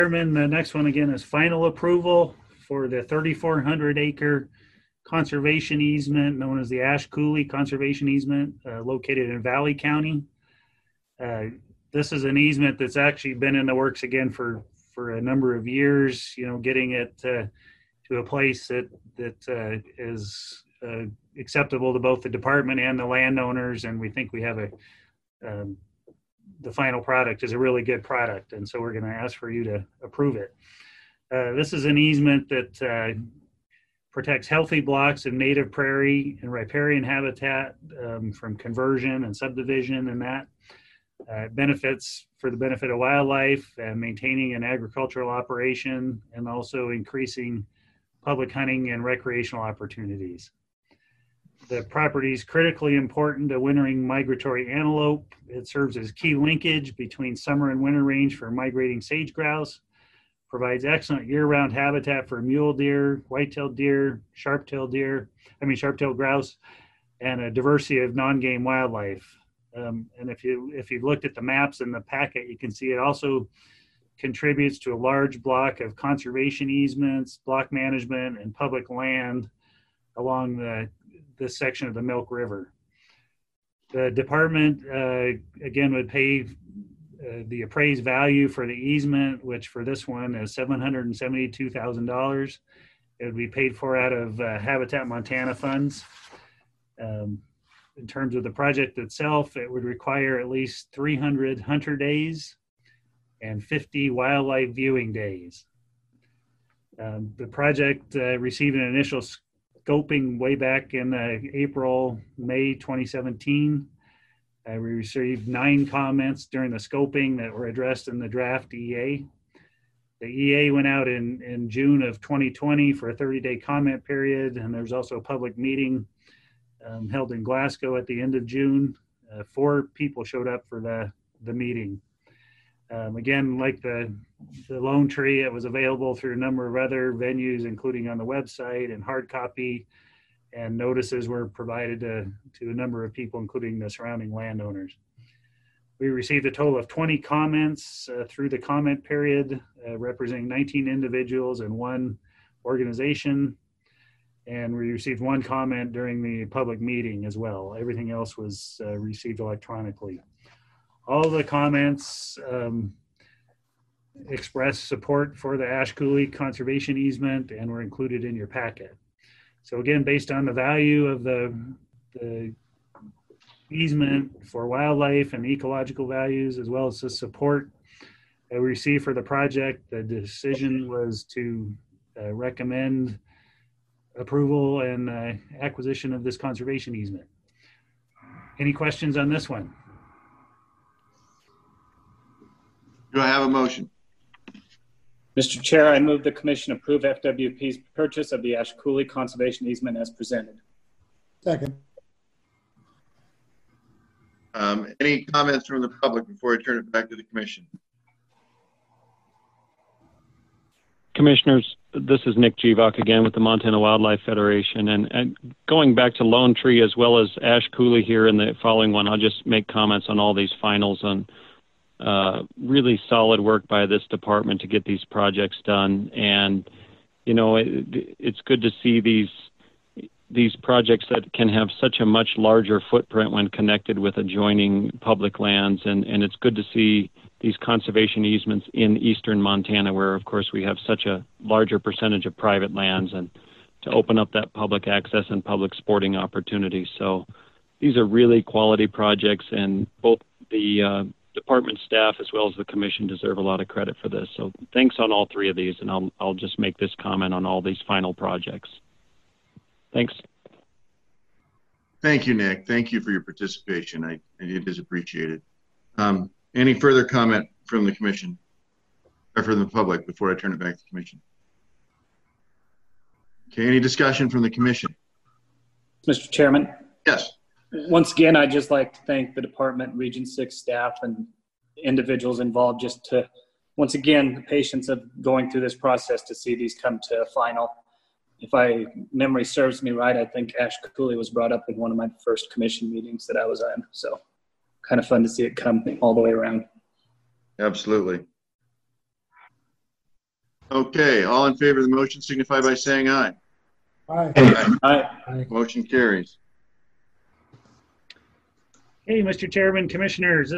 Chairman, the next one again is final approval for the 3,400 acre conservation easement known as the Ash Coulee Conservation Easement located in Valley County. This is an easement that's actually been in the works again for a number of years, you know, getting it to a place that is acceptable to both the department and the landowners, and we think we have the final product is a really good product, and so we're going to ask for you to approve it. This is an easement that protects healthy blocks of native prairie and riparian habitat from conversion and subdivision, and that benefits for the benefit of wildlife, maintaining an agricultural operation, and also increasing public hunting and recreational opportunities. The property is critically important to wintering migratory antelope. It serves as key linkage between summer and winter range for migrating sage grouse, provides excellent year-round habitat for mule deer, white-tailed deer, sharp-tailed grouse, and a diversity of non-game wildlife. And if you've looked at the maps in the packet, you can see it also contributes to a large block of conservation easements, block management, and public land along this section of the Milk River. The department, again, would pay the appraised value for the easement, which for this one is $772,000. It would be paid for out of Habitat Montana funds. In terms of the project itself, it would require at least 300 hunter days and 50 wildlife viewing days. The project received an initial scoping way back in May 2017. We received 9 comments during the scoping that were addressed in the draft EA. The EA went out in June of 2020 for a 30-day comment period, and there's also a public meeting held in Glasgow at the end of June. 4 people showed up for the meeting. Again, like the Lone Tree, it was available through a number of other venues, including on the website and hard copy, and notices were provided to a number of people, including the surrounding landowners. We received a total of 20 comments through the comment period, representing 19 individuals and 1 organization. And we received 1 comment during the public meeting as well. Everything else was received electronically. All the comments expressed support for the Ash Coulee conservation easement and were included in your packet. So again, based on the value of the easement for wildlife and ecological values, as well as the support that we received for the project, the decision was to recommend approval and acquisition of this conservation easement. Any questions on this one? Do I have a motion? Mr. Chair, I move the commission approve FWP's purchase of the Ash Coulee conservation easement as presented. Second. Any comments from the public before I turn it back to the commission? Commissioners, this is Nick Givok again with the Montana Wildlife Federation, and going back to Lone Tree as well as Ash Coulee here in the following one, I'll just make comments on all these finals on really solid work by this department to get these projects done. And, you know, it's good to see these projects that can have such a much larger footprint when connected with adjoining public lands. And it's good to see these conservation easements in eastern Montana, where, of course, we have such a larger percentage of private lands, and to open up that public access and public sporting opportunities. So these are really quality projects, and both the department staff as well as the commission deserve a lot of credit for this. So thanks on all 3 of these, and I'll just make this comment on all these final projects. Thanks. Thank you, Nick. Thank you for your participation. It is appreciated. Any further comment from the commission or from the public before I turn it back to the commission? Okay, any discussion from the commission? Mr. Chairman? Yes. Once again, I'd just like to thank the department, Region 6 staff, and individuals involved, just to, once again, the patience of going through this process to see these come to a final. If memory serves me right, I think Ash Coulee was brought up in one of my first commission meetings that I was on. So kind of fun to see it come all the way around. Absolutely. Okay, all in favor of the motion signify by saying aye. Aye. Aye. Motion carries. Hey, Mr. Chairman, Commissioners,